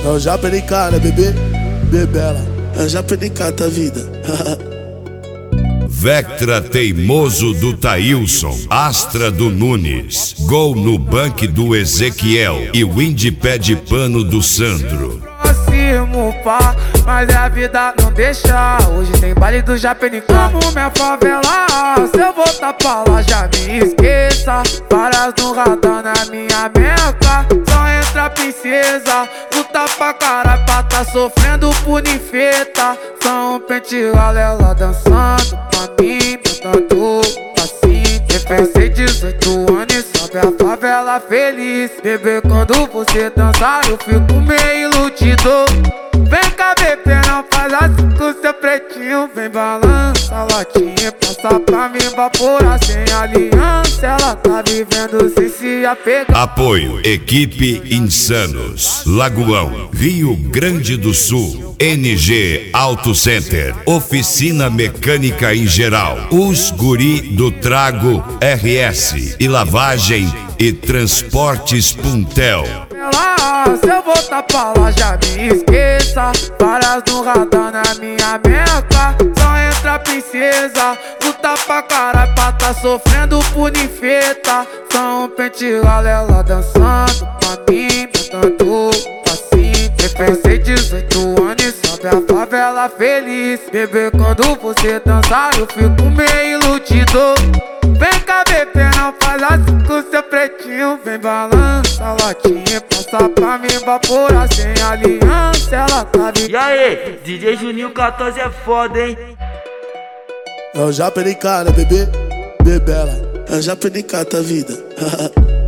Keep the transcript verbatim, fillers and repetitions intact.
Eu já perdi cara, bebê, bebela. Eu já perdi cara, vida. Vectra teimoso do Thailson, Astra do Nunes, gol no banque do Ezequiel e Windy pé de pano do Sandro. Próximo pá, mas a vida não deixa. Hoje tem baile do Japenicá. Como minha favela, se eu voltar pra lá já me esqueça. Várias no radar na minha meca. Só entra princesa, luta pra caralho pra tá sofrendo punifeta. Só um pente galela dançando pra mim, botando assim. Pensei dezoito anos e sobe a favela feliz. Bebê, quando você dançar eu fico meio iludido. Vem cá, bebê, não faz assim com seu pretinho. Vem balança a latinha, passa pra mim evaporar sem aliança. Ela tá vivendo sem se apegar. Apoio Equipe Insanos, Lagoão, Rio Grande do Sul, N G Auto Center, Oficina Mecânica em Geral, Os Guri do Trago R S e Lavagem e Transportes Puntel. Se eu voltar pra lá já me esqueça. Várias no radar na minha meca. Só entra princesa, luta pra caralho pra tá sofrendo punifeta. Só um pente galela dançando pra mim, botando assim. Pensei dezoito anos e sobe a favela feliz. Bebê, quando você dançar eu fico meio iludido. Vem cá, bebê, não faz assim com seu pretinho. Vem balança a latinha, passa pra mim evaporar sem aliança. Ela tá vivendo. E aí, D J Juninho quatorze é foda, hein? Eu já perdi cara, bebê, bebela. Eu já perdi cara, vida.